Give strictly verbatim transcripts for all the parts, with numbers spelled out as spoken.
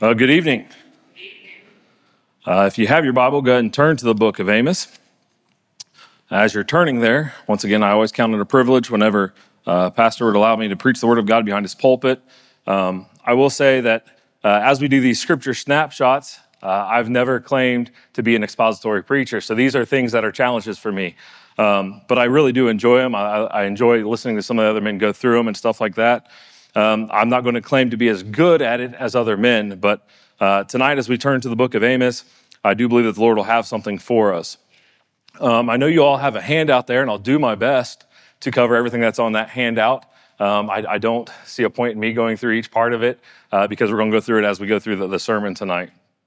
Uh, good evening. Uh, if you have your Bible, go ahead and turn to the book of Amos. As you're turning there, once again, I always count it a privilege whenever uh, a pastor would allow me to preach the Word of God behind his pulpit. Um, I will say that uh, as we do these scripture snapshots, uh, I've never claimed to be an expository preacher, so these are things that are challenges for me. Um, but I really do enjoy them. I, I enjoy listening to some of the other men go through them and stuff like that. Um, I'm not going to claim to be as good at it as other men, but uh, tonight as we turn to the book of Amos, I do believe that the Lord will have something for us. Um, I know you all have a handout there, and I'll do my best to cover everything that's on that handout. Um, I, I don't see a point in me going through each part of it uh, because we're going to go through it as we go through the, the sermon tonight.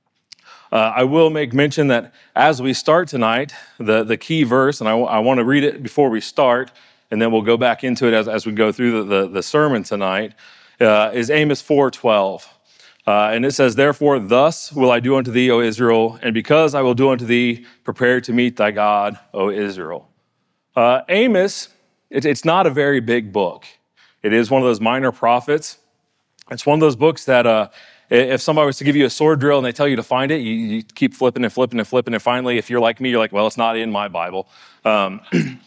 Uh, I will make mention that as we start tonight, the, the key verse, and I, I want to read it before we start, and then we'll go back into it as, as we go through the, the, the sermon tonight, uh, is Amos four twelve. Uh, and it says, "Therefore, thus will I do unto thee, O Israel, and because I will do unto thee, prepare to meet thy God, O Israel." Uh, Amos, it, it's not a very big book. It is one of those minor prophets. It's one of those books that uh, if somebody was to give you a sword drill and they tell you to find it, you, you keep flipping and flipping and flipping, and finally, if you're like me, you're like, well, it's not in my Bible. Um,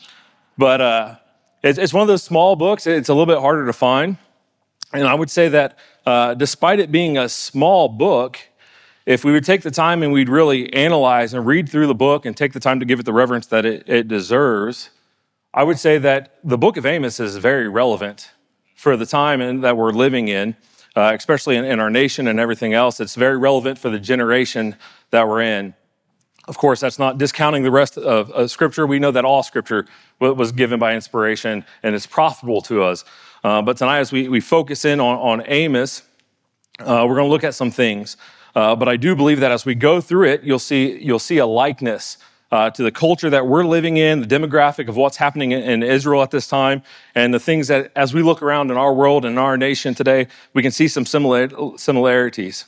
but uh, it's, it's one of those small books. It's a little bit harder to find. And I would say that uh, despite it being a small book, if we would take the time and we'd really analyze and read through the book and take the time to give it the reverence that it, it deserves, I would say that the book of Amos is very relevant for the time in, that we're living in, uh, especially in, in our nation and everything else. It's very relevant for the generation that we're in. Of course, that's not discounting the rest of, of Scripture. We know that all Scripture was given by inspiration and is profitable to us. Uh, but tonight, as we, we focus in on, on Amos, uh, we're going to look at some things. Uh, but I do believe that as we go through it, you'll see you'll see a likeness uh, to the culture that we're living in, the demographic of what's happening in, in Israel at this time, and the things that, as we look around in our world and our nation today, we can see some similar, similarities.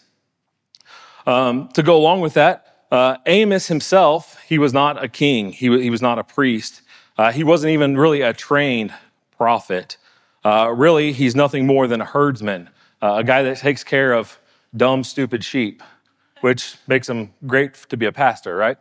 Um, to go along with that, uh, Amos himself, he was not a king. He, he was not a priest. Uh, he wasn't even really a trained prophet. Uh, really, he's nothing more than a herdsman, uh, a guy that takes care of dumb, stupid sheep, which makes him great to be a pastor, right?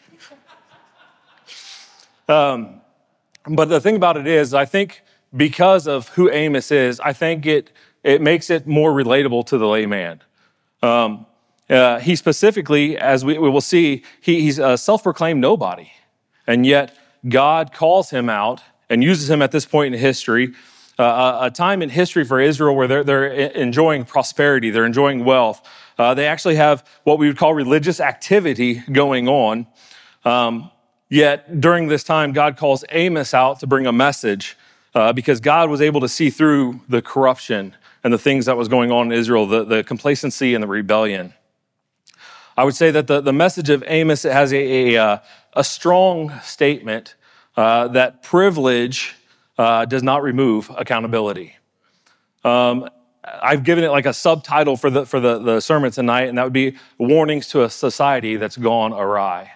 Um, but the thing about it is, I think because of who Amos is, I think it it makes it more relatable to the layman. Um, uh, he specifically, as we, we will see, he, he's a self-proclaimed nobody, and yet God calls him out and uses him at this point in history. Uh, a time in history for Israel where they're, they're enjoying prosperity, they're enjoying wealth. Uh, they actually have what we would call religious activity going on. Um, yet during this time, God calls Amos out to bring a message uh, because God was able to see through the corruption and the things that was going on in Israel, the, the complacency and the rebellion. I would say that the, the message of Amos has a, a, a strong statement uh, that privilege Uh, does not remove accountability. Um, I've given it like a subtitle for the for the, the sermon tonight, and that would be warnings to a society that's gone awry.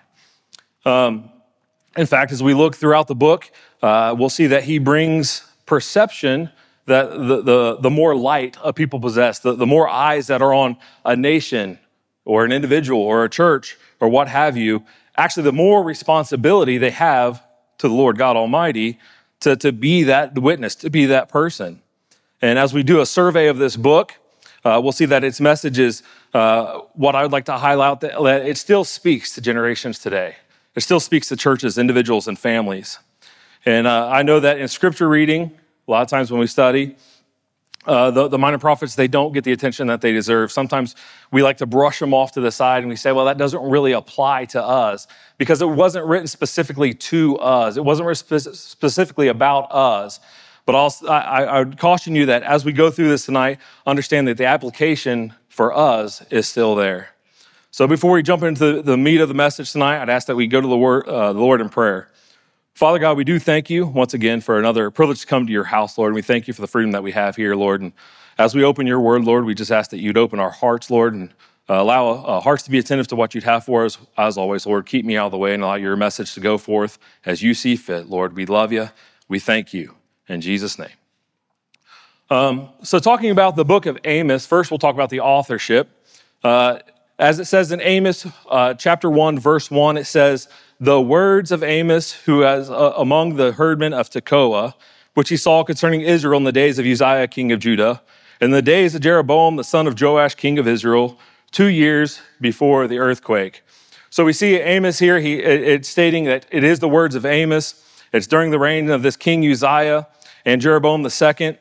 Um, in fact, as we look throughout the book, uh, we'll see that he brings perception that the the, the more light a people possess, the, the more eyes that are on a nation or an individual or a church or what have you, actually the more responsibility they have to the Lord God Almighty To, to be that witness, to be that person. And as we do a survey of this book, uh, we'll see that its message is uh, what I would like to highlight, that it still speaks to generations today. It still speaks to churches, individuals, and families. And uh, I know that in scripture reading, a lot of times when we study, uh, the, the minor prophets, they don't get the attention that they deserve. Sometimes we like to brush them off to the side and we say, well, that doesn't really apply to us because it wasn't written specifically to us. It wasn't written specifically about us. But also, I, I would caution you that as we go through this tonight, understand that the application for us is still there. So before we jump into the, the meat of the message tonight, I'd ask that we go to the, word, uh, the Lord in prayer. Father God, we do thank you once again for another privilege to come to your house, Lord. And we thank you for the freedom that we have here, Lord. And as we open your word, Lord, we just ask that you'd open our hearts, Lord, and uh, allow uh, hearts to be attentive to what you'd have for us. As always, Lord, keep me out of the way and allow your message to go forth as you see fit, Lord. We love you. We thank you. In Jesus' name. Um, so talking about the book of Amos, first we'll talk about the authorship. Uh, as it says in Amos uh, chapter one, verse one, it says, the words of Amos, who was uh, among the herdmen of Tekoa, which he saw concerning Israel in the days of Uzziah, king of Judah, in the days of Jeroboam, the son of Joash, king of Israel, two years before the earthquake. So we see Amos here, he, it, it's stating that it is the words of Amos. It's during the reign of this king Uzziah and Jeroboam the second.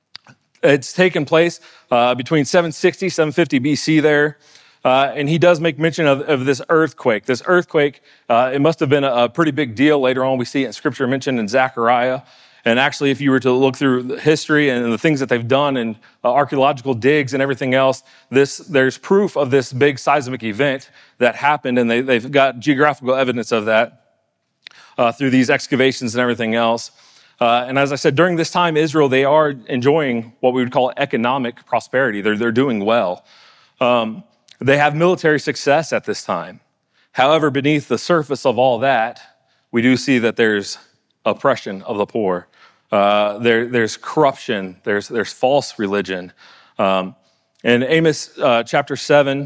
It's taken place uh, between seven sixty, seven fifty B C there. Uh, and he does make mention of, of this earthquake. This earthquake, uh, it must have been a, a pretty big deal. Later on, we see it in scripture mentioned in Zechariah. And actually, if you were to look through the history and the things that they've done and uh, archaeological digs and everything else, this there's proof of this big seismic event that happened, and they, they've got geographical evidence of that uh, through these excavations and everything else. Uh, and as I said, during this time, Israel, they are enjoying what we would call economic prosperity. They're, they're doing well. Um, they have military success at this time. However, beneath the surface of all that, we do see that there's oppression of the poor. Uh, there, there's corruption. There's, there's false religion. Um, in Amos uh, chapter seven,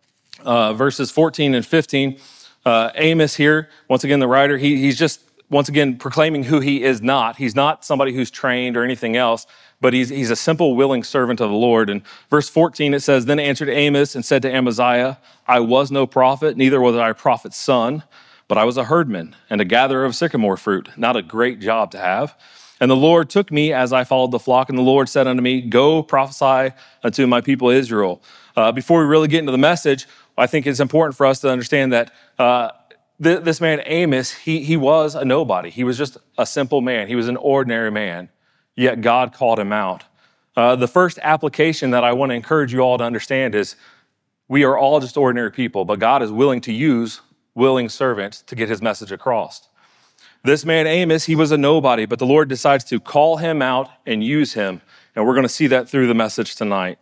uh, verses fourteen and fifteen, uh, Amos here, once again, the writer, he, he's just, once again, proclaiming who he is not. He's not somebody who's trained or anything else, but he's, he's a simple, willing servant of the Lord. And verse fourteen, it says, then answered Amos and said to Amaziah, I was no prophet, neither was I a prophet's son, but I was a herdman and a gatherer of sycamore fruit, not a great job to have. And the Lord took me as I followed the flock, and the Lord said unto me, go prophesy unto my people Israel. Uh, before we really get into the message, I think it's important for us to understand that uh, th- this man Amos, he, he was a nobody. He was just a simple man. He was an ordinary man, yet God called him out. Uh, the first application that I want to encourage you all to understand is we are all just ordinary people, but God is willing to use willing servants to get his message across. This man Amos, he was a nobody, but the Lord decides to call him out and use him. And we're going to see that through the message tonight.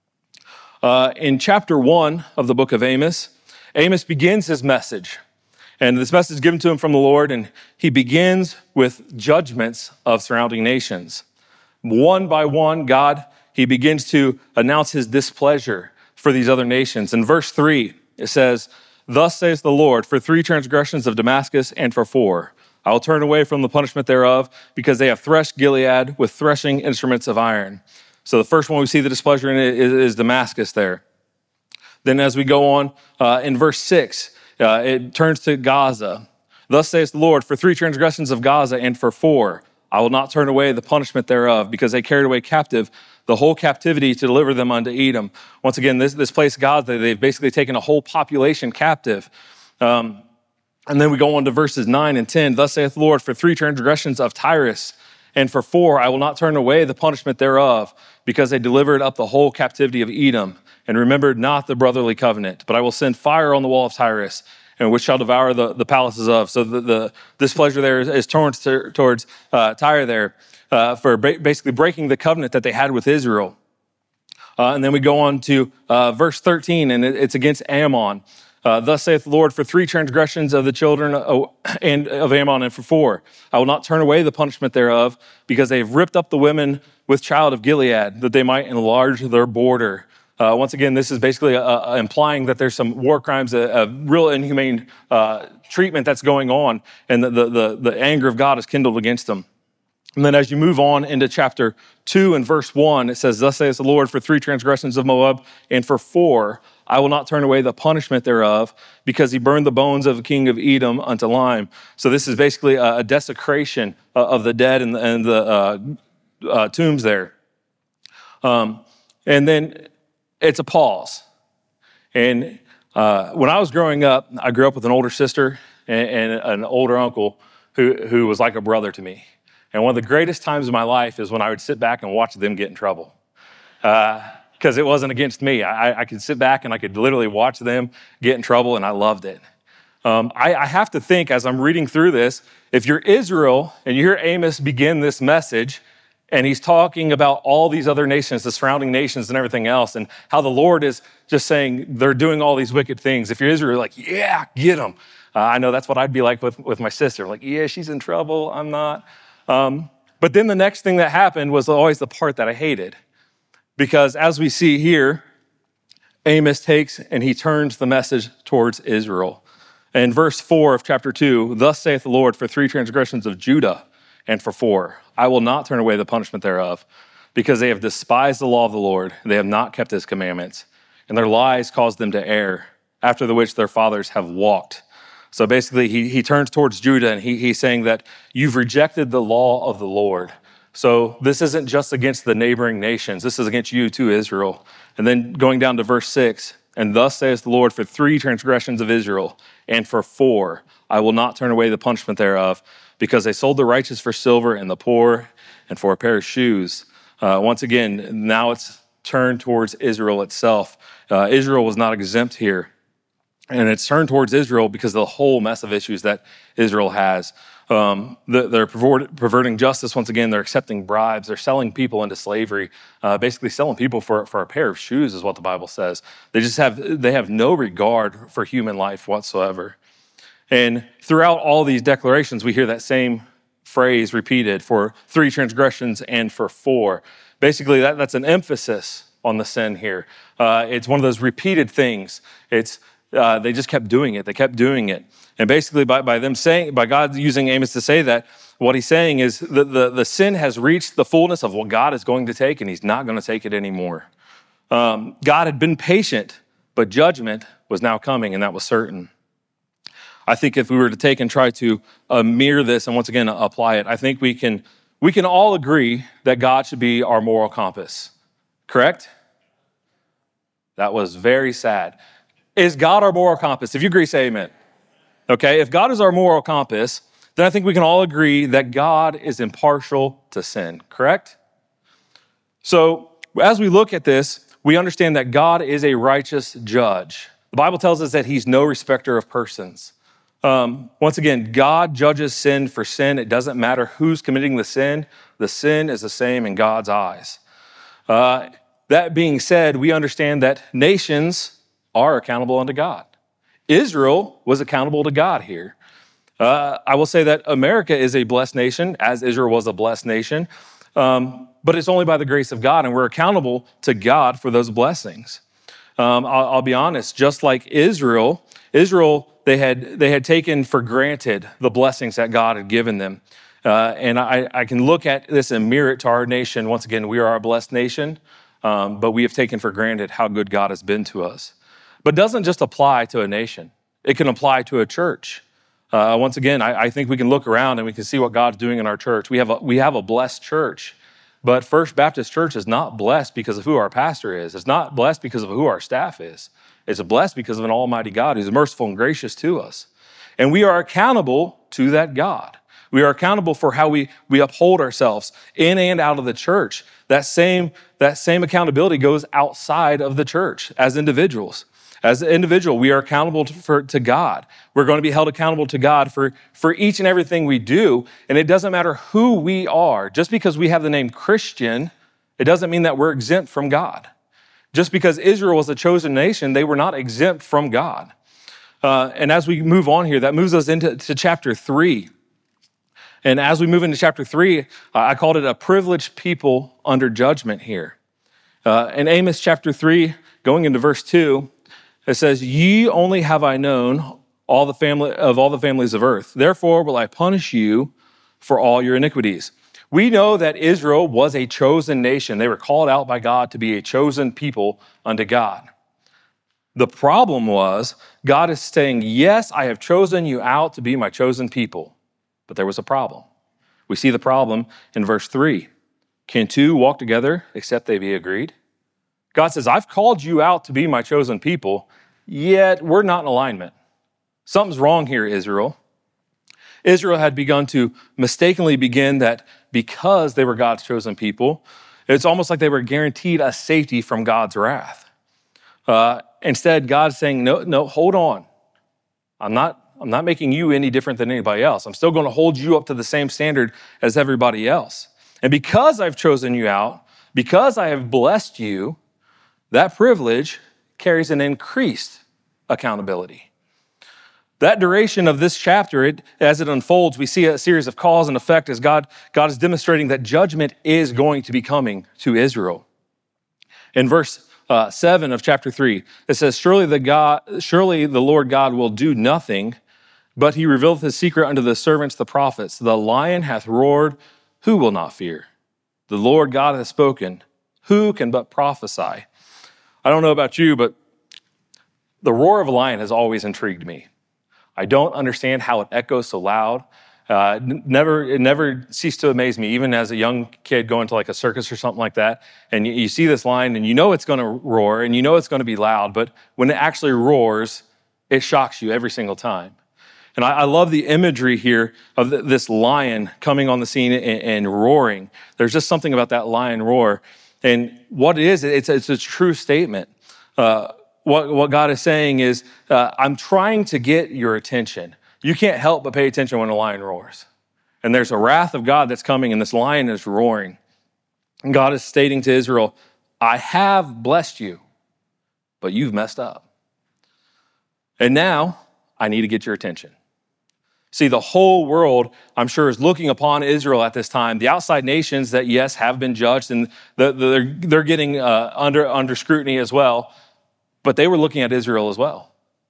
Uh, in chapter one of the book of Amos, Amos begins his message. And this message is given to him from the Lord, and he begins with judgments of surrounding nations. One by one, God, he begins to announce his displeasure for these other nations. In verse three, it says, thus says the Lord, for three transgressions of Damascus and for four, I will turn away from the punishment thereof, because they have threshed Gilead with threshing instruments of iron. So the first one we see the displeasure in is, is Damascus there. Then as we go on, uh, in verse six, uh, it turns to Gaza. Thus says the Lord, for three transgressions of Gaza and for four, I will not turn away the punishment thereof, because they carried away captive the whole captivity to deliver them unto Edom. Once again, this, this place, Gaza, they've basically taken a whole population captive. Um, And then we go on to verses nine and ten. Thus saith the Lord, for three transgressions of Tyrus, and for four, I will not turn away the punishment thereof, because they delivered up the whole captivity of Edom, and remembered not the brotherly covenant. But I will send fire on the wall of Tyrus, and which shall devour the, the palaces of. So the, the displeasure there is, is towards, towards uh, Tyre there, uh, for ba- basically breaking the covenant that they had with Israel. Uh, and then we go on to uh, verse thirteen, and it, it's against Ammon. Uh, Thus saith the Lord, for three transgressions of the children of, and of Ammon, and for four, I will not turn away the punishment thereof, because they have ripped up the women with child of Gilead, that they might enlarge their border. Uh, once again, this is basically uh, uh, implying that there's some war crimes, a, a real inhumane uh, treatment that's going on, and the, the, the, the anger of God is kindled against them. And then as you move on into chapter two and verse one, it says, thus saith the Lord, for three transgressions of Moab, and for four, I will not turn away the punishment thereof, because he burned the bones of the king of Edom unto lime. So this is basically a, a desecration of the dead and, and the uh, uh, tombs there. Um, and then it's a pause. And uh, when I was growing up, I grew up with an older sister and, and an older uncle who, who was like a brother to me. And one of the greatest times of my life is when I would sit back and watch them get in trouble. Uh, because it wasn't against me. I, I could sit back and I could literally watch them get in trouble, and I loved it. Um, I, I have to think, as I'm reading through this, if you're Israel and you hear Amos begin this message, and he's talking about all these other nations, the surrounding nations and everything else, and how the Lord is just saying they're doing all these wicked things. If you're Israel, you're like, yeah, get them. Uh, I know that's what I'd be like with, with my sister. Like, yeah, she's in trouble, I'm not. Um, but then the next thing that happened was always the part that I hated. Because as we see here, Amos takes and he turns the message towards Israel. In verse four of chapter two, thus saith the Lord, for three transgressions of Judah, and for four, I will not turn away the punishment thereof, because they have despised the law of the Lord, they have not kept his commandments, and their lies caused them to err, after the which their fathers have walked. So basically, he, he turns towards Judah, and he, he's saying that you've rejected the law of the Lord. So this isn't just against the neighboring nations. This is against you too, Israel. And then going down to verse six, and thus says the Lord, for three transgressions of Israel, and for four, I will not turn away the punishment thereof, because they sold the righteous for silver and the poor and for a pair of shoes. Uh, once again, now it's turned towards Israel itself. Uh, Israel was not exempt here. And it's turned towards Israel because of the whole mess of issues that Israel has. Um, they're perverting justice once again. They're accepting bribes. They're selling people into slavery, uh, basically selling people for, for a pair of shoes is what the Bible says. They just have, they have no regard for human life whatsoever. And throughout all these declarations, we hear that same phrase repeated, for three transgressions and for four. Basically, that, that's an emphasis on the sin here. Uh, it's one of those repeated things. It's Uh, they just kept doing it. They kept doing it. And basically by, by them saying, by God using Amos to say that, what he's saying is that the, the sin has reached the fullness of what God is going to take, and he's not going to take it anymore. Um, God had been patient, but judgment was now coming, and that was certain. I think if we were to take and try to uh, mirror this and once again apply it, I think we can, we can all agree that God should be our moral compass. Correct? That was very sad. Is God our moral compass? If you agree, say amen. Okay, if God is our moral compass, then I think we can all agree that God is impartial to sin, correct? So as we look at this, we understand that God is a righteous judge. The Bible tells us that he's no respecter of persons. Um, once again, God judges sin for sin. It doesn't matter who's committing the sin. The sin is the same in God's eyes. Uh, that being said, we understand that nations are accountable unto God. Israel was accountable to God here. Uh, I will say that America is a blessed nation, as Israel was a blessed nation, um, but it's only by the grace of God, and we're accountable to God for those blessings. Um, I'll, I'll be honest, just like Israel, Israel, they had they had taken for granted the blessings that God had given them. Uh, and I, I can look at this and mirror it to our nation. Once again, we are a blessed nation, um, but we have taken for granted how good God has been to us. But it doesn't just apply to a nation. It can apply to a church. Uh, once again, I, I think we can look around and we can see what God's doing in our church. We have a, we have a blessed church, but First Baptist Church is not blessed because of who our pastor is. It's not blessed because of who our staff is. It's blessed because of an almighty God who's merciful and gracious to us. And we are accountable to that God. We are accountable for how we, we uphold ourselves in and out of the church. That same, that same accountability goes outside of the church as individuals. As an individual, we are accountable to, for, to God. We're going to be held accountable to God for, for each and everything we do. And it doesn't matter who we are. Just because we have the name Christian, it doesn't mean that we're exempt from God. Just because Israel was a chosen nation, they were not exempt from God. Uh, and as we move on here, that moves us into to chapter three. And as we move into chapter three, uh, I called it a privileged people under judgment here. Uh, in Amos chapter three, going into verse two, it says, "Ye only have I known all the family of all the families of earth. Therefore will I punish you for all your iniquities." We know that Israel was a chosen nation. They were called out by God to be a chosen people unto God. The problem was, God is saying, yes, I have chosen you out to be my chosen people. But there was a problem. We see the problem in verse three. Can two walk together except they be agreed? God says, I've called you out to be my chosen people, yet we're not in alignment. Something's wrong here, Israel. Israel had begun to mistakenly begin that because they were God's chosen people, it's almost like they were guaranteed a safety from God's wrath. Uh, instead, God's saying, no, no, hold on. I'm not, I'm not making you any different than anybody else. I'm still going to hold you up to the same standard as everybody else. And because I've chosen you out, because I have blessed you, that privilege carries an increased accountability. That duration of this chapter, it, as it unfolds, we see a series of cause and effect as God, God is demonstrating that judgment is going to be coming to Israel. In verse uh, seven of chapter three. It says, surely the, God, surely the Lord God will do nothing, but he revealeth his secret unto the servants, the prophets. The lion hath roared, who will not fear? The Lord God hath spoken, who can but prophesy? I don't know about you, but the roar of a lion has always intrigued me. I don't understand how it echoes so loud. Uh, never, it never ceased to amaze me, even as a young kid going to like a circus or something like that, and you, you see this lion and you know it's going to roar and you know it's going to be loud, but when it actually roars, it shocks you every single time. And I, I love the imagery here of th- this lion coming on the scene and, and roaring. There's just something about that lion roar. And what it is, it's, it's a true statement. Uh, what, what God is saying is, uh, I'm trying to get your attention. You can't help but pay attention when a lion roars. And there's a wrath of God that's coming, and this lion is roaring. And God is stating to Israel, I have blessed you, but you've messed up. And now I need to get your attention. See, the whole world, I'm sure, is looking upon Israel at this time. The outside nations that, yes, have been judged, and the, the, they're, they're getting uh, under, under scrutiny as well, but they were looking at Israel as well.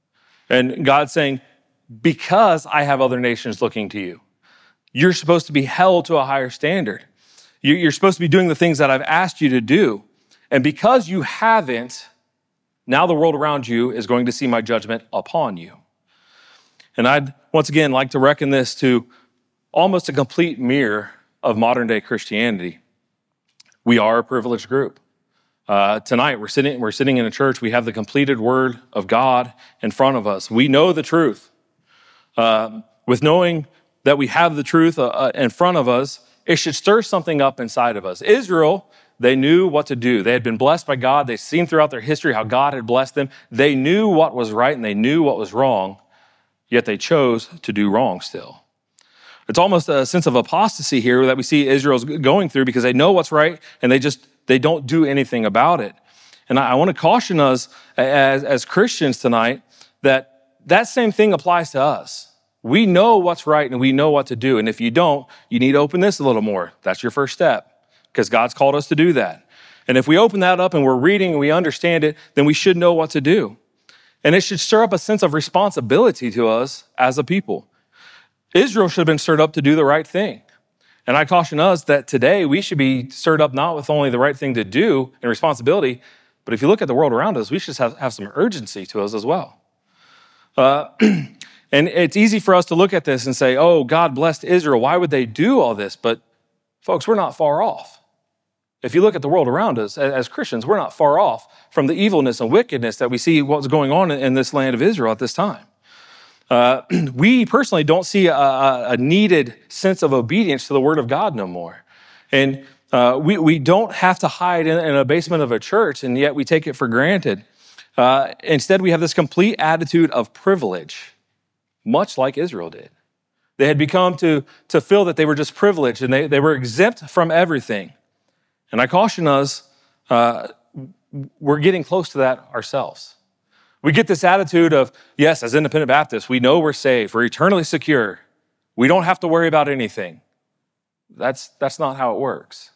And God's saying, because I have other nations looking to you, you're supposed to be held to a higher standard. You're supposed to be doing the things that I've asked you to do. And because you haven't, now the world around you is going to see my judgment upon you. And I'd, once again, like to reckon this to almost a complete mirror of modern day Christianity. We are a privileged group. Uh, tonight, we're sitting, we're sitting in a church. We have the completed word of God in front of us. We know the truth. Uh, with knowing that we have the truth uh, in front of us, it should stir something up inside of us. Israel, they knew what to do. They had been blessed by God. They'd seen throughout their history how God had blessed them. They knew what was right and they knew what was wrong, yet they chose to do wrong still. It's almost a sense of apostasy here that we see Israel's going through because they know what's right and they just, they don't do anything about it. And I, I want to caution us as, as Christians tonight that that same thing applies to us. We know what's right and we know what to do. And if you don't, you need to open this a little more. That's your first step because God's called us to do that. And if we open that up and we're reading and we understand it, then we should know what to do. And it should stir up a sense of responsibility to us as a people. Israel should have been stirred up to do the right thing. And I caution us that today we should be stirred up not with only the right thing to do and responsibility, but if you look at the world around us, we should have, have some urgency to us as well. Uh, and it's easy for us to look at this and say, oh, God blessed Israel. Why would they do all this? But folks, we're not far off. If you look at the world around us as Christians, we're not far off from the evilness and wickedness that we see what's going on in this land of Israel at this time. Uh, we personally don't see a, a needed sense of obedience to the word of God no more. And uh, we, we don't have to hide in, in a basement of a church, and yet we take it for granted. Uh, instead, we have this complete attitude of privilege, much like Israel did. They had become to, to feel that they were just privileged and they, they were exempt from everything. And I caution us, uh, we're getting close to that ourselves. We get this attitude of, yes, as independent Baptists, we know we're saved, we're eternally secure. We don't have to worry about anything. That's, that's not how it works.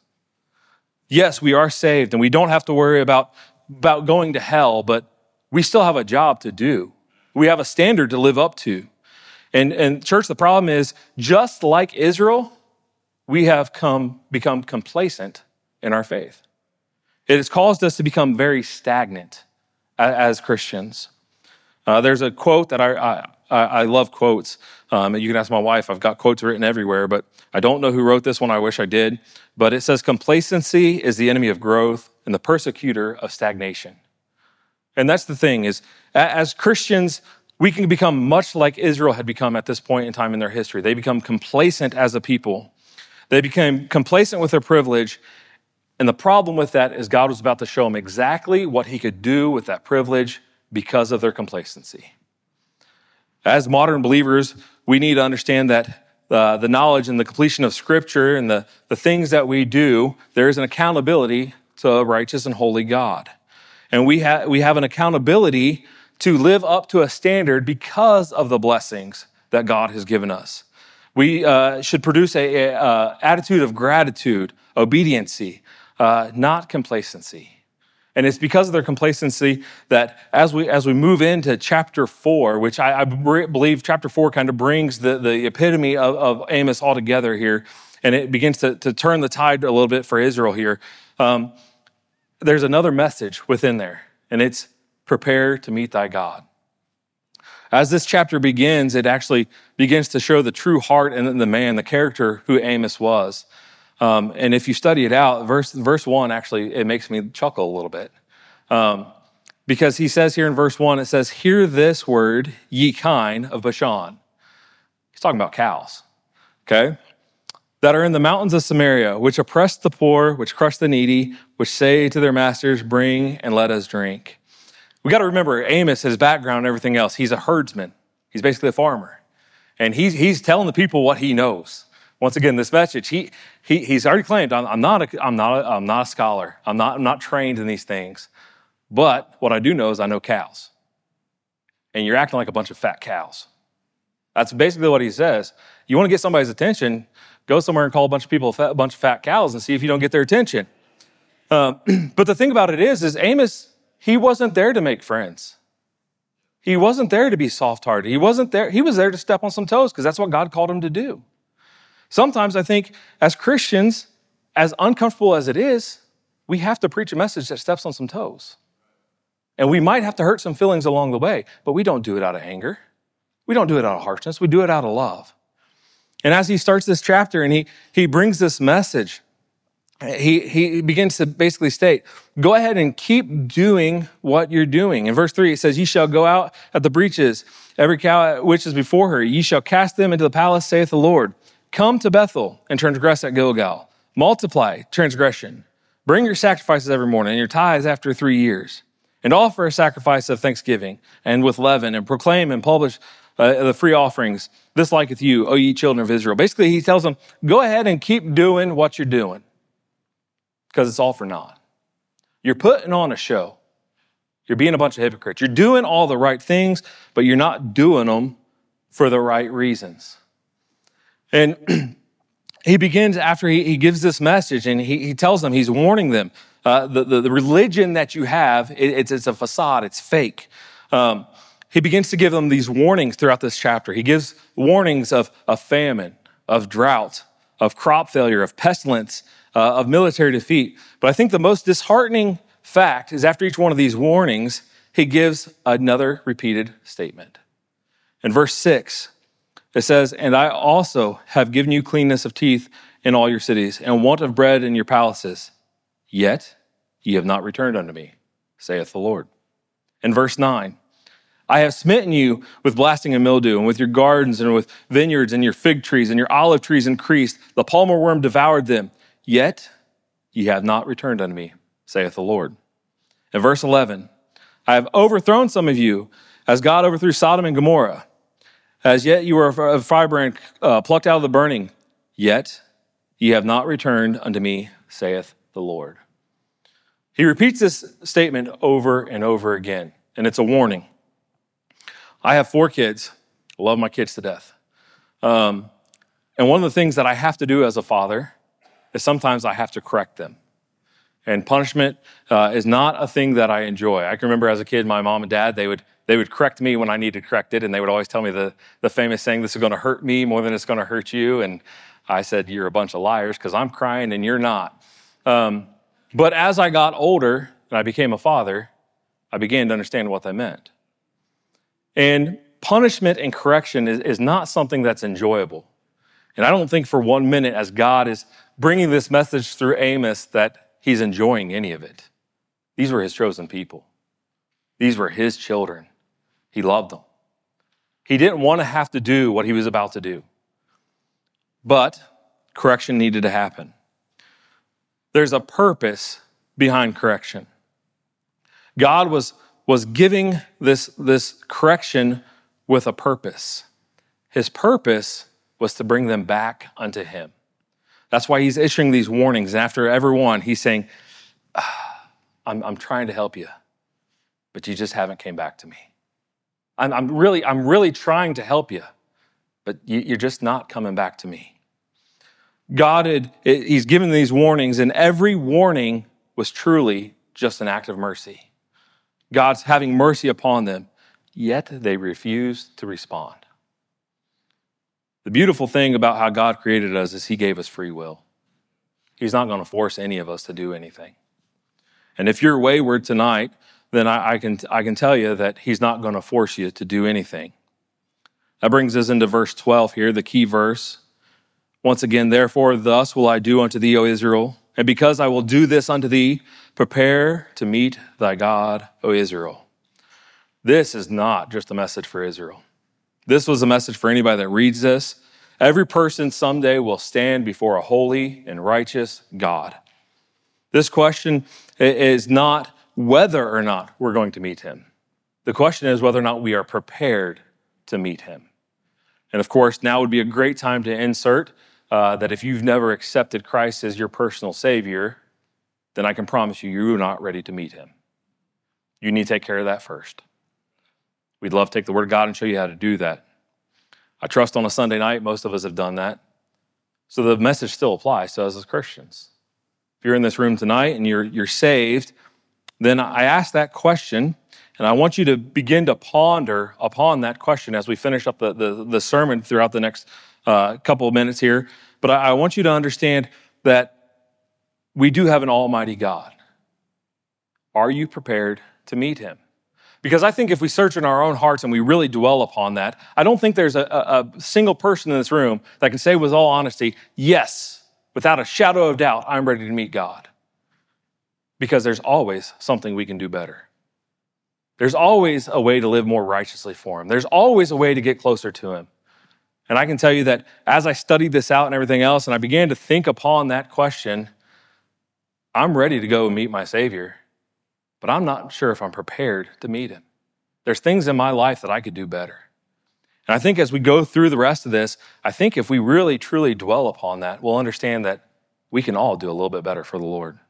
Yes, we are saved and we don't have to worry about about going to hell, but we still have a job to do. We have a standard to live up to. And, and church, the problem is, just like Israel, we have come become complacent in our faith. It has caused us to become very stagnant as, as Christians. Uh, there's a quote that I, I, I love quotes. Um, and you can ask my wife, I've got quotes written everywhere, but I don't know who wrote this one. I wish I did. But it says, complacency is the enemy of growth and the persecutor of stagnation. And that's the thing is, as Christians, we can become much like Israel had become at this point in time in their history. They become complacent as a people. They became complacent with their privilege. And the problem with that is God was about to show them exactly what he could do with that privilege because of their complacency. As modern believers, we need to understand that uh, the knowledge and the completion of Scripture and the, the things that we do, there is an accountability to a righteous and holy God. And we, ha- we have an accountability to live up to a standard because of the blessings that God has given us. We uh, should produce a, a uh, attitude of gratitude, obediency, uh, not complacency. And it's because of their complacency that as we as we move into chapter four, which I, I believe chapter four kind of brings the, the epitome of, of Amos all together here, and it begins to, to turn the tide a little bit for Israel here. Um, there's another message within there, and it's prepare to meet thy God. As this chapter begins, it actually begins to show the true heart and the man, the character who Amos was. Um, and if you study it out, verse verse one, actually, it makes me chuckle a little bit. Um, because he says here in verse one, it says, hear this word, ye kine of Bashan. He's talking about cows, okay? That are in the mountains of Samaria, which oppress the poor, which crush the needy, which say to their masters, bring and let us drink. We got to remember Amos, his background and everything else, he's a herdsman. He's basically a farmer. And he's, he's telling the people what he knows. Once again, this message, he, he he's already claimed, I'm, I'm, not a, I'm, not a, I'm not a scholar. I'm not, I'm not trained in these things. But what I do know is I know cows. And you're acting like a bunch of fat cows. That's basically what he says. You want to get somebody's attention, go somewhere and call a bunch of people a bunch of fat cows and see if you don't get their attention. Um, but the thing about it is, is Amos, he wasn't there to make friends. He wasn't there to be soft-hearted. He wasn't there. He was there to step on some toes because that's what God called him to do. Sometimes I think as Christians, as uncomfortable as it is, we have to preach a message that steps on some toes. And we might have to hurt some feelings along the way, but we don't do it out of anger. We don't do it out of harshness. We do it out of love. And as he starts this chapter and he, he brings this message, he, he begins to basically state, go ahead and keep doing what you're doing. In verse three, it says, ye shall go out at the breaches, every cow which is before her. Ye shall cast them into the palace, saith the Lord. Come to Bethel and transgress at Gilgal. Multiply transgression. Bring your sacrifices every morning and your tithes after three years. And offer a sacrifice of thanksgiving and with leaven and proclaim and publish uh, the free offerings. This liketh you, O ye children of Israel. Basically, he tells them, go ahead and keep doing what you're doing because it's all for naught. You're putting on a show. You're being a bunch of hypocrites. You're doing all the right things, but you're not doing them for the right reasons. And he begins after he, he gives this message and he, he tells them, he's warning them, uh, the, the, the religion that you have, it, it's, it's a facade, it's fake. Um, he begins to give them these warnings throughout this chapter. He gives warnings of, of famine, of drought, of crop failure, of pestilence, uh, of military defeat. But I think the most disheartening fact is after each one of these warnings, he gives another repeated statement. In verse six, it says, and I also have given you cleanness of teeth in all your cities, and want of bread in your palaces. Yet ye have not returned unto me, saith the Lord. In verse nine, I have smitten you with blasting and mildew, and with your gardens and with vineyards and your fig trees and your olive trees increased. The palmer worm devoured them. Yet ye have not returned unto me, saith the Lord. In verse eleven, I have overthrown some of you, as God overthrew Sodom and Gomorrah. As yet you are a firebrand uh, plucked out of the burning, yet ye have not returned unto me, saith the Lord. He repeats this statement over and over again, and it's a warning. I have four kids. I love my kids to death. Um, and one of the things that I have to do as a father is sometimes I have to correct them. And punishment uh, is not a thing that I enjoy. I can remember as a kid, my mom and dad, they would They would correct me when I needed corrected, and they would always tell me the, the famous saying, this is going to hurt me more than it's going to hurt you. And I said, you're a bunch of liars because I'm crying and you're not. Um, but as I got older and I became a father, I began to understand what that meant. And punishment and correction is, is not something that's enjoyable. And I don't think for one minute as God is bringing this message through Amos that he's enjoying any of it. These were his chosen people. These were his children. He loved them. He didn't want to have to do what he was about to do. But correction needed to happen. There's a purpose behind correction. God was, was giving this, this correction with a purpose. His purpose was to bring them back unto him. That's why he's issuing these warnings. And after every one, he's saying, ah, I'm, I'm trying to help you, but you just haven't came back to me. I'm, I'm really, I'm really trying to help you, but you, you're just not coming back to me. God had, he's given these warnings, and every warning was truly just an act of mercy. God's having mercy upon them, yet they refuse to respond. The beautiful thing about how God created us is he gave us free will. He's not going to force any of us to do anything. And if you're wayward tonight, then I, I can I can tell you that he's not going to force you to do anything. That brings us into verse twelve here, the key verse. Once again, therefore, thus will I do unto thee, O Israel, and because I will do this unto thee, prepare to meet thy God, O Israel. This is not just a message for Israel. This was a message for anybody that reads this. Every person someday will stand before a holy and righteous God. This question is not whether or not we're going to meet him. The question is whether or not we are prepared to meet him. And of course, now would be a great time to insert uh, that if you've never accepted Christ as your personal Savior, then I can promise you, you're not ready to meet him. You need to take care of that first. We'd love to take the Word of God and show you how to do that. I trust on a Sunday night, most of us have done that. So the message still applies to us as Christians. If you're in this room tonight and you're, you're saved, then I ask that question, and I want you to begin to ponder upon that question as we finish up the, the, the sermon throughout the next uh, couple of minutes here. But I, I want you to understand that we do have an almighty God. Are you prepared to meet him? Because I think if we search in our own hearts and we really dwell upon that, I don't think there's a, a, a single person in this room that can say with all honesty, yes, without a shadow of doubt, I'm ready to meet God. Because there's always something we can do better. There's always a way to live more righteously for him. There's always a way to get closer to him. And I can tell you that as I studied this out and everything else, and I began to think upon that question, I'm ready to go and meet my Savior. But I'm not sure if I'm prepared to meet him. There's things in my life that I could do better. And I think as we go through the rest of this, I think if we really, truly dwell upon that, we'll understand that we can all do a little bit better for the Lord.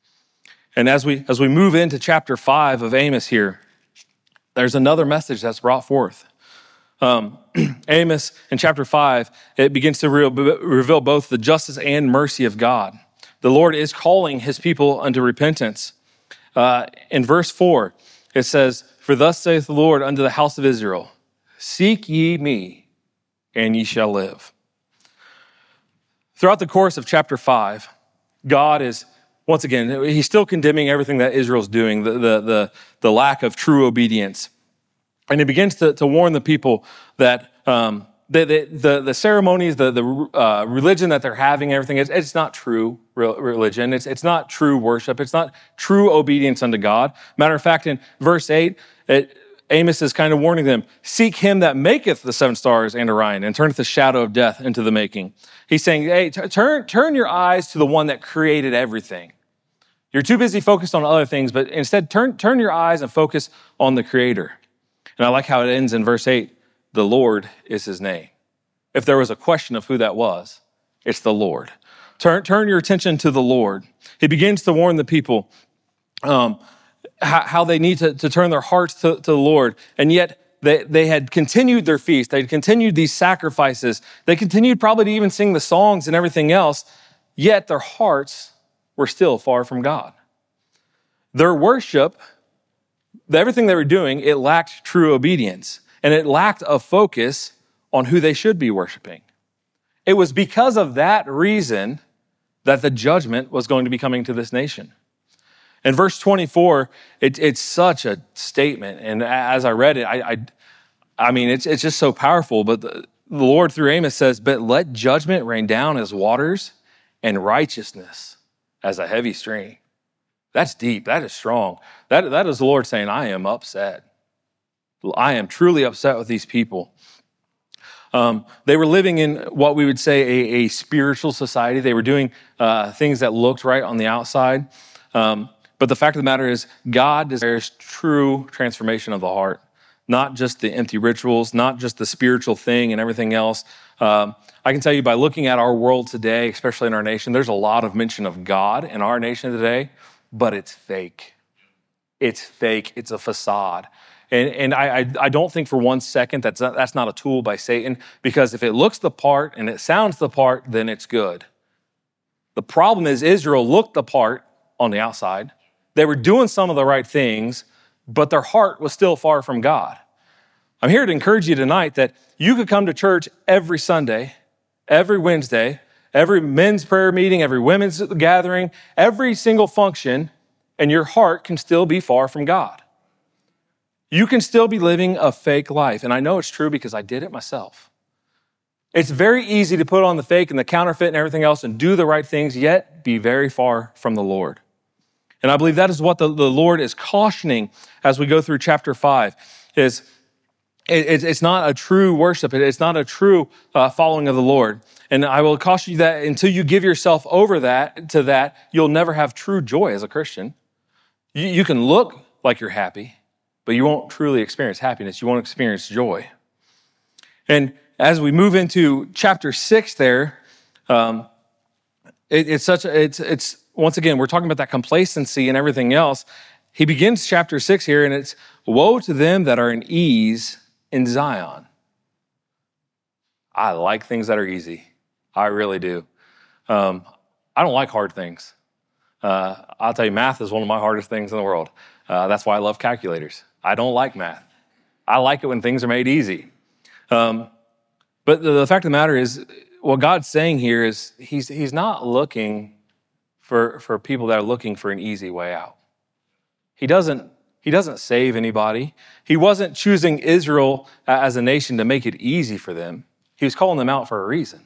And as we as we move into chapter five of Amos here, there's another message that's brought forth. Um, Amos in chapter five, it begins to re- reveal both the justice and mercy of God. The Lord is calling his people unto repentance. Uh, in verse four, it says, for thus saith the Lord unto the house of Israel, seek ye me, and ye shall live. Throughout the course of chapter five, God is, once again, he's still condemning everything that Israel's doing, the, the, the, the lack of true obedience. And he begins to, to warn the people that um, the, the, the, the ceremonies, the, the uh, religion that they're having, everything, it's, it's not true religion. It's, it's not true worship. It's not true obedience unto God. Matter of fact, in verse eight, it, Amos is kind of warning them, seek him that maketh the seven stars and Orion and turneth the shadow of death into the making. He's saying, hey, t- turn, turn your eyes to the one that created everything. You're too busy focused on other things, but instead turn, turn your eyes and focus on the Creator. And I like how it ends in verse eight. The Lord is his name. If there was a question of who that was, it's the Lord. Turn, turn your attention to the Lord. He begins to warn the people um, how, how they need to, to turn their hearts to, to the Lord. And yet they, they had continued their feast. They had continued these sacrifices. They continued probably to even sing the songs and everything else. Yet their hearts were still far from God. Their worship, everything they were doing, it lacked true obedience. And it lacked a focus on who they should be worshiping. It was because of that reason that the judgment was going to be coming to this nation. In verse twenty-four, it, it's such a statement. And as I read it, I, I, I mean, it's, it's just so powerful. But the, the Lord through Amos says, but let judgment rain down as waters and righteousness as a heavy stream. That's deep. That is strong. That, that is the Lord saying, I am upset. I am truly upset with these people. Um, they were living in what we would say a, a spiritual society. They were doing uh, things that looked right on the outside. Um, but the fact of the matter is, God desires true transformation of the heart, not just the empty rituals, not just the spiritual thing and everything else. Um, I can tell you by looking at our world today, especially in our nation, there's a lot of mention of God in our nation today, but it's fake. It's fake. It's a facade. And, and I, I, I don't think for one second that's not, that's not a tool by Satan, because if it looks the part and it sounds the part, then it's good. The problem is Israel looked the part on the outside. They were doing some of the right things, but their heart was still far from God. I'm here to encourage you tonight that you could come to church every Sunday, every Wednesday, every men's prayer meeting, every women's gathering, every single function, and your heart can still be far from God. You can still be living a fake life. And I know it's true because I did it myself. It's very easy to put on the fake and the counterfeit and everything else and do the right things, yet be very far from the Lord. And I believe that is what the, the Lord is cautioning as we go through chapter five, is it, it's not a true worship. It's not a true uh, following of the Lord. And I will caution you that until you give yourself over that to that, you'll never have true joy as a Christian. You, you can look like you're happy, but you won't truly experience happiness. You won't experience joy. And as we move into chapter six there, um, it, it's such a, it's, it's, once again, we're talking about that complacency and everything else. He begins chapter six here, and it's, woe to them that are in ease in Zion. I like things that are easy. I really do. Um, I don't like hard things. Uh, I'll tell you, math is one of my hardest things in the world. Uh, that's why I love calculators. I don't like math. I like it when things are made easy. Um, but the, the fact of the matter is, what God's saying here is he's, he's not looking for, for people that are looking for an easy way out. He doesn't, he doesn't save anybody. He wasn't choosing Israel as a nation to make it easy for them. He was calling them out for a reason.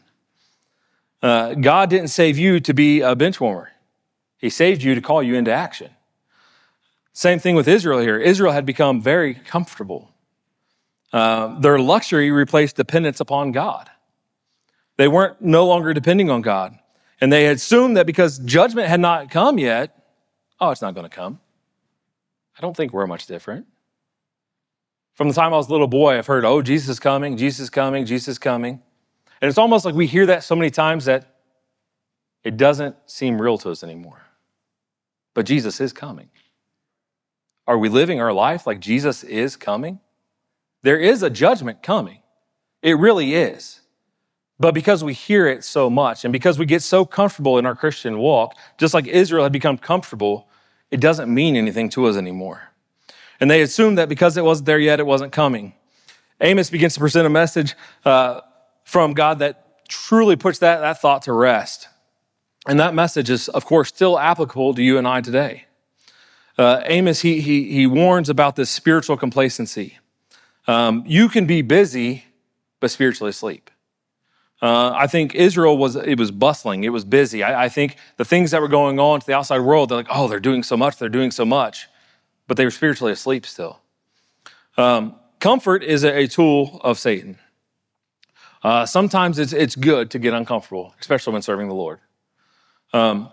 Uh, God didn't save you to be a bench warmer. He saved you to call you into action. Same thing with Israel here. Israel had become very comfortable. Uh, their luxury replaced dependence upon God. They weren't no longer depending on God. And they had assumed that because judgment had not come yet, oh, it's not going to come. I don't think we're much different. From the time I was a little boy, I've heard, oh, Jesus is coming, Jesus is coming, Jesus is coming. And it's almost like we hear that so many times that it doesn't seem real to us anymore. But Jesus is coming. Are we living our life like Jesus is coming? There is a judgment coming. It really is. But because we hear it so much and because we get so comfortable in our Christian walk, just like Israel had become comfortable, it doesn't mean anything to us anymore. And they assumed that because it wasn't there yet, it wasn't coming. Amos begins to present a message uh, from God that truly puts that, that thought to rest. And that message is, of course, still applicable to you and I today. Uh, Amos, he, he, he warns about this spiritual complacency. Um, you can be busy, but spiritually asleep. Uh, I think Israel was, it was bustling. It was busy. I, I think the things that were going on to the outside world, they're like, oh, they're doing so much. They're doing so much. But they were spiritually asleep still. Um, comfort is a, a tool of Satan. Uh, sometimes it's, it's good to get uncomfortable, especially when serving the Lord. Um,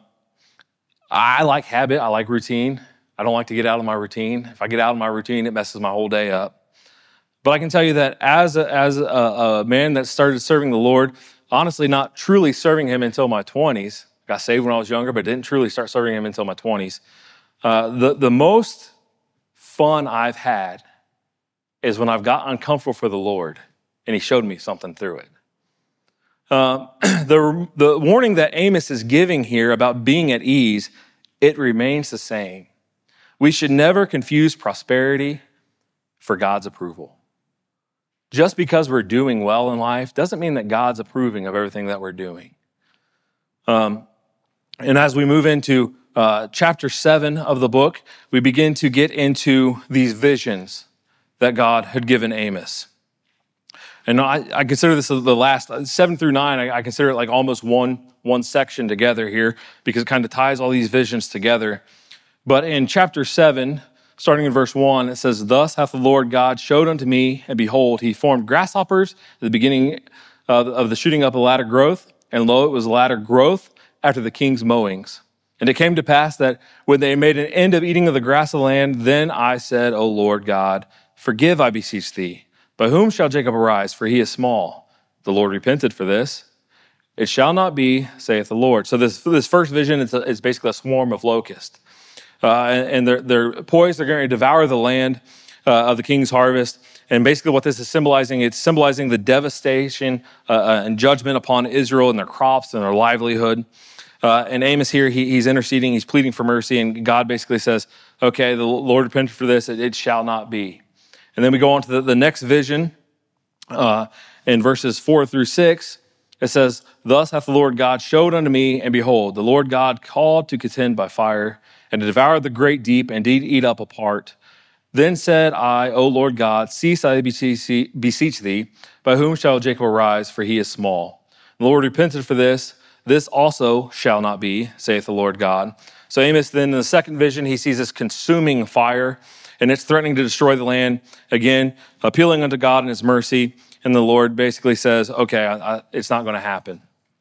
I like habit. I like routine. I don't like to get out of my routine. If I get out of my routine, it messes my whole day up. But I can tell you that as a, as a, a man that started serving the Lord, honestly not truly serving him until my twenties, got saved when I was younger, but didn't truly start serving him until my twenties. Uh, the, the most fun I've had is when I've got uncomfortable for the Lord and he showed me something through it. Uh, the, the warning that Amos is giving here about being at ease, it remains the same. We should never confuse prosperity for God's approval. Just because we're doing well in life doesn't mean that God's approving of everything that we're doing. Um, and as we move into uh, chapter seven of the book, we begin to get into these visions that God had given Amos. And I, I consider this the last, seven through nine, I, I consider it like almost one, one section together here because it kind of ties all these visions together. But in chapter seven, starting in verse one, it says, thus hath the Lord God showed unto me, and behold, he formed grasshoppers at the beginning of, of the shooting up of latter growth, and lo, it was latter growth after the king's mowings. And it came to pass that when they made an end of eating of the grass of the land, then I said, O Lord God, forgive, I beseech thee. By whom shall Jacob arise? For he is small. The Lord repented for this. It shall not be, saith the Lord. So this, this first vision is, a, is basically a swarm of locusts. Uh, and, and they're, they're poised, they're going to devour the land uh, of the king's harvest. And basically what this is symbolizing, it's symbolizing the devastation uh, and judgment upon Israel and their crops and their livelihood. Uh, and Amos here, he, he's interceding, he's pleading for mercy, and God basically says, okay, the Lord repented for this, it, it shall not be. And then we go on to the, the next vision uh, in verses four through six. It says, thus hath the Lord God showed unto me, and behold, the Lord God called to contend by fire, and to devour the great deep, and did eat up a part. Then said I, O Lord God, cease I beseech, beseech thee, by whom shall Jacob arise, for he is small. The Lord repented for this, this also shall not be, saith the Lord God. So Amos then in the second vision, he sees this consuming fire, and it's threatening to destroy the land. Again, appealing unto God and his mercy, and the Lord basically says, okay, I, I, it's not going to happen.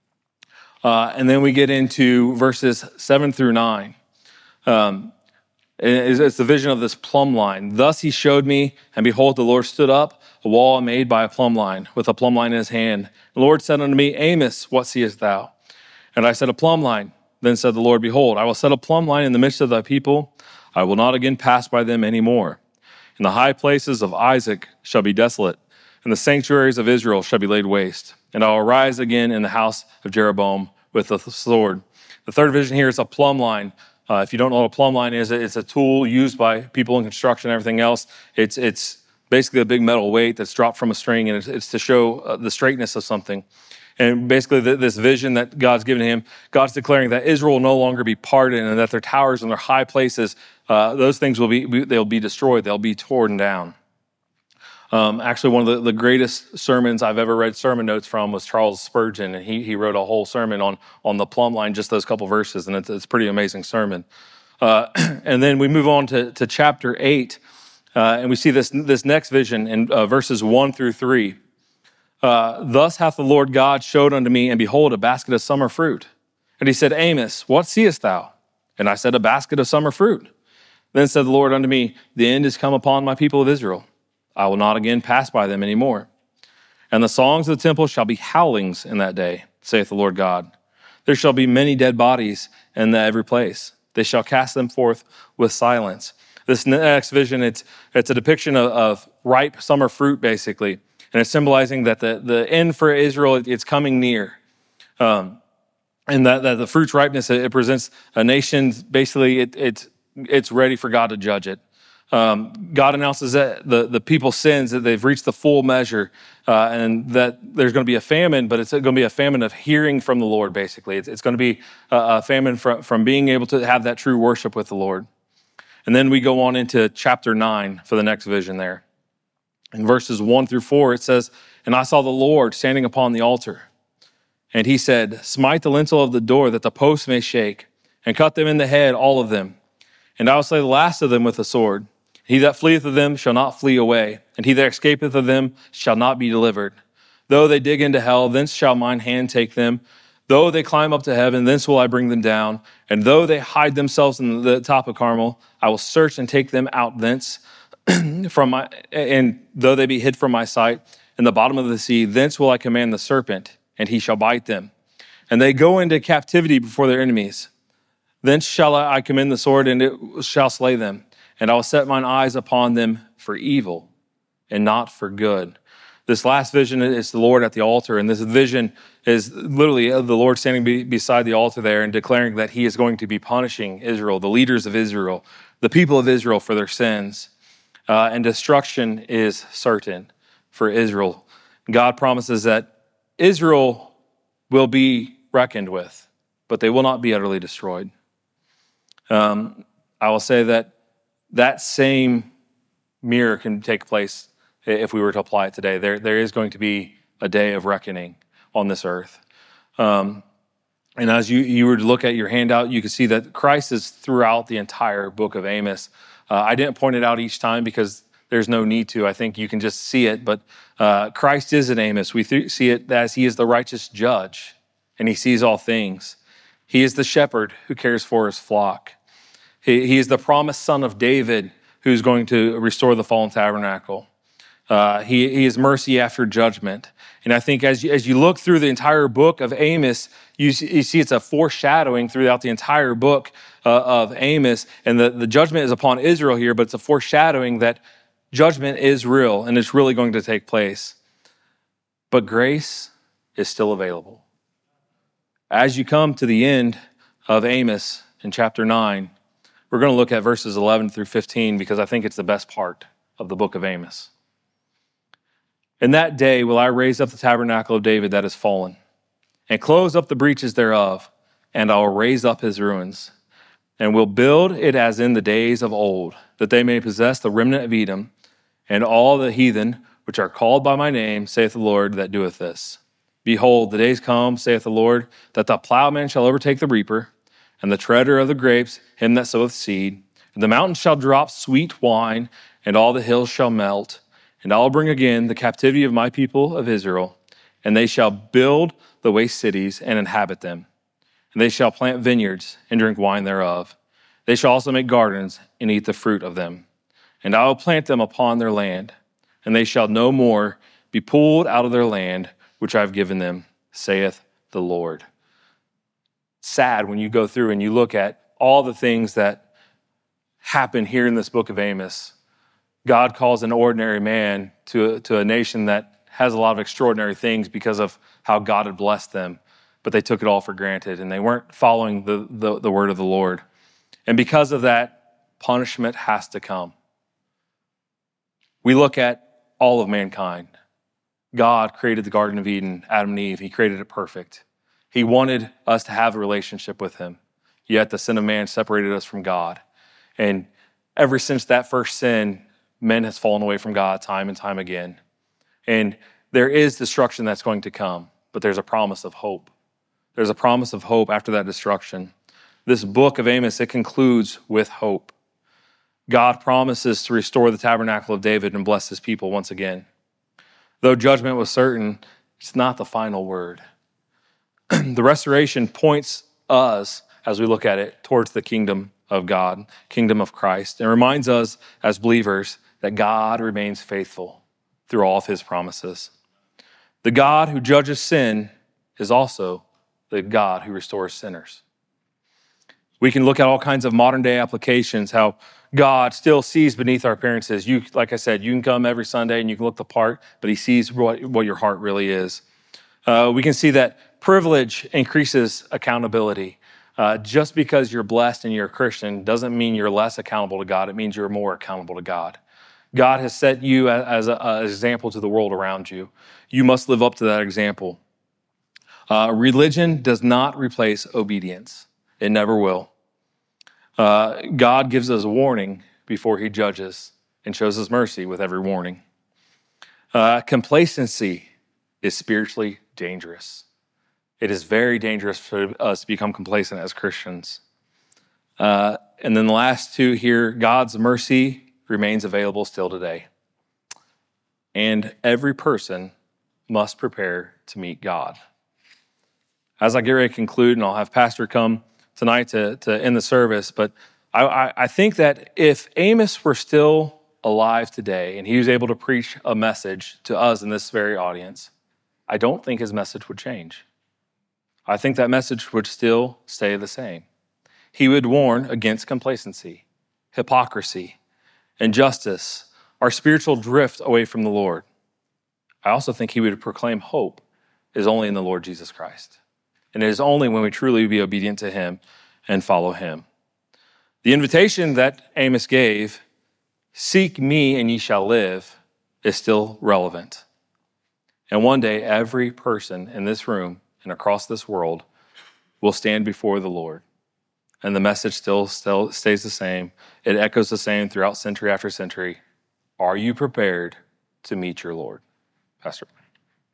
Uh, and then we get into verses seven through nine. Um, It's, it's the vision of this plumb line. Thus he showed me, and behold, the Lord stood up, a wall made by a plumb line, with a plumb line in his hand. The Lord said unto me, Amos, what seest thou? And I said, a plumb line. Then said the Lord, behold, I will set a plumb line in the midst of thy people. I will not again pass by them any more. And the high places of Isaac shall be desolate, and the sanctuaries of Israel shall be laid waste. And I will rise again in the house of Jeroboam with the sword. The third vision here is a plumb line. Uh, if you don't know what a plumb line is, it's a tool used by people in construction and everything else. It's it's basically a big metal weight that's dropped from a string, and it's, it's to show uh, the straightness of something. And basically the, this vision that God's given him, God's declaring that Israel will no longer be pardoned, and that their towers and their high places, uh, those things will be, they'll be destroyed. They'll be torn down. Um, actually, one of the, the greatest sermons I've ever read sermon notes from was Charles Spurgeon, and he he wrote a whole sermon on on the plumb line, just those couple verses, and it's, it's a pretty amazing sermon. Uh, and then we move on to, to chapter eight, uh, and we see this this next vision in uh, verses one through three. Uh, Thus hath the Lord God showed unto me, and behold, a basket of summer fruit. And he said, Amos, what seest thou? And I said, a basket of summer fruit. Then said the Lord unto me, the end is come upon my people of Israel. I will not again pass by them any more. And the songs of the temple shall be howlings in that day, saith the Lord God. There shall be many dead bodies in every place. They shall cast them forth with silence. This next vision, it's it's a depiction of, of ripe summer fruit, basically. And it's symbolizing that the, the end for Israel, it's coming near. Um, and that, that the fruit's ripeness, it, it presents a nation, basically, it, it's, it's ready for God to judge it. Um, God announces that the, the people's sins, that they've reached the full measure, uh, and that there's going to be a famine, but it's going to be a famine of hearing from the Lord, basically. It's, it's going to be a, a famine from, from being able to have that true worship with the Lord. And then we go on into chapter nine for the next vision there. In verses one through four, it says, and I saw the Lord standing upon the altar. And he said, smite the lintel of the door that the posts may shake, and cut them in the head, all of them. And I will slay the last of them with the sword. He that fleeth of them shall not flee away, and he that escapeth of them shall not be delivered. Though they dig into hell, thence shall mine hand take them. Though they climb up to heaven, thence will I bring them down. And though they hide themselves in the top of Carmel, I will search and take them out thence. from my, and though they be hid from my sight in the bottom of the sea, thence will I command the serpent, and he shall bite them. And they go into captivity before their enemies. Thence shall I commend the sword, and it shall slay them. And I will set mine eyes upon them for evil and not for good. This last vision is the Lord at the altar, and this vision is literally the Lord standing be, beside the altar there and declaring that he is going to be punishing Israel, the leaders of Israel, the people of Israel for their sins. Uh, and destruction is certain for Israel. God promises that Israel will be reckoned with, but they will not be utterly destroyed. Um, I will say that that same mirror can take place if we were to apply it today. There, there is going to be a day of reckoning on this earth. Um, and as you, you were to look at your handout, you can see that Christ is throughout the entire book of Amos. Uh, I didn't point it out each time because there's no need to. I think you can just see it. But uh, Christ is in Amos. We th- see it as he is the righteous judge, and he sees all things. He is the shepherd who cares for his flock. He, he is the promised son of David who's going to restore the fallen tabernacle. Uh, he, he is mercy after judgment. And I think as you, as you look through the entire book of Amos, you see, you see it's a foreshadowing throughout the entire book uh, of Amos. And the, the judgment is upon Israel here, but it's a foreshadowing that judgment is real and it's really going to take place. But grace is still available. As you come to the end of Amos in chapter nine. We're going to look at verses eleven through fifteen because I think it's the best part of the book of Amos. In that day will I raise up the tabernacle of David that is fallen, and close up the breaches thereof, and I will raise up his ruins, and will build it as in the days of old, that they may possess the remnant of Edom, and all the heathen which are called by my name, saith the Lord that doeth this. Behold, the days come, saith the Lord, that the plowman shall overtake the reaper, and the treader of the grapes him that soweth seed. And the mountains shall drop sweet wine, and all the hills shall melt. And I will bring again the captivity of my people of Israel, and they shall build the waste cities and inhabit them. And they shall plant vineyards and drink wine thereof. They shall also make gardens and eat the fruit of them. And I will plant them upon their land, and they shall no more be pulled out of their land, which I have given them, saith the Lord. Sad when you go through and you look at all the things that happen here in this book of Amos. God calls an ordinary man to, to a nation that has a lot of extraordinary things because of how God had blessed them, but they took it all for granted and they weren't following the, the, the word of the Lord. And because of that, punishment has to come. We look at all of mankind. God created the Garden of Eden, Adam and Eve. He created it perfect. He wanted us to have a relationship with him, yet the sin of man separated us from God. And ever since that first sin, men has fallen away from God time and time again. And there is destruction that's going to come, but there's a promise of hope. There's a promise of hope after that destruction. This book of Amos, it concludes with hope. God promises to restore the tabernacle of David and bless his people once again. Though judgment was certain, it's not the final word. The restoration points us, as we look at it, towards the kingdom of God, kingdom of Christ. It reminds us as believers that God remains faithful through all of his promises. The God who judges sin is also the God who restores sinners. We can look at all kinds of modern day applications, how God still sees beneath our appearances. You, like I said, you can come every Sunday and you can look the part, but he sees what, what your heart really is. Uh, we can see that privilege increases accountability. Uh, just because you're blessed and you're a Christian doesn't mean you're less accountable to God. It means you're more accountable to God. God has set you as an example to the world around you. You must live up to that example. Uh, religion does not replace obedience. It never will. Uh, God gives us a warning before he judges and shows us mercy with every warning. Uh, complacency is spiritually dangerous. It is very dangerous for us to become complacent as Christians. Uh, and then the last two here, God's mercy remains available still today. And every person must prepare to meet God. As I get ready to conclude, and I'll have Pastor come tonight to, to end the service, but I, I, I think that if Amos were still alive today and he was able to preach a message to us in this very audience, I don't think his message would change. I think that message would still stay the same. He would warn against complacency, hypocrisy, injustice, our spiritual drift away from the Lord. I also think he would proclaim hope is only in the Lord Jesus Christ. And it is only when we truly be obedient to him and follow him. The invitation that Amos gave, seek me and ye shall live, is still relevant. And one day, every person in this room and across this world will stand before the Lord. And the message still, still stays the same. It echoes the same throughout century after century. Are you prepared to meet your Lord? Pastor.